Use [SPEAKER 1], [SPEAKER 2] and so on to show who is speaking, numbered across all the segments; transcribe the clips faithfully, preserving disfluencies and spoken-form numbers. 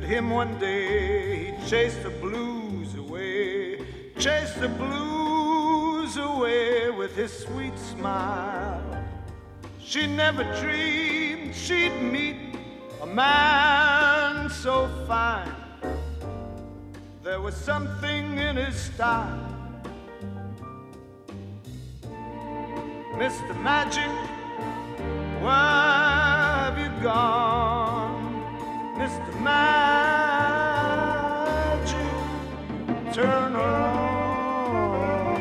[SPEAKER 1] him one day, he chased the blues away, chased the blues away with his sweet smile. She never dreamed she'd meet a man so fine. There was something in his style. Mister Magic, where have you gone? Mister Magic, turn around.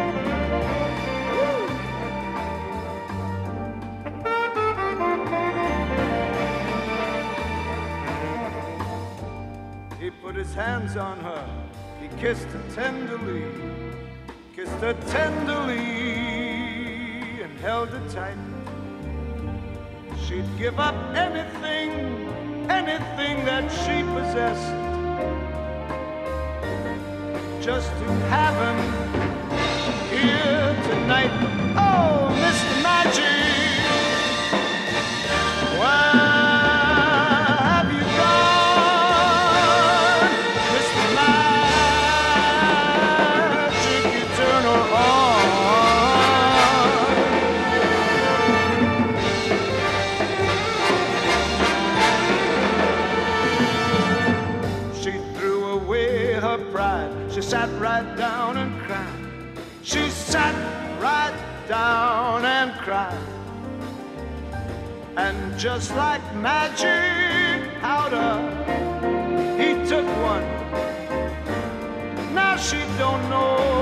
[SPEAKER 1] He put his hands on her, he kissed her tenderly, kissed her tenderly, and held her tight. She'd give up anything, anything that she possessed, just to have him here tonight. Oh, Mister Magic, where have you gone? Mister Magic, you turn her on. She sat right down and cried. She sat right down and cried. And just like magic powder, he took one. Now she don't know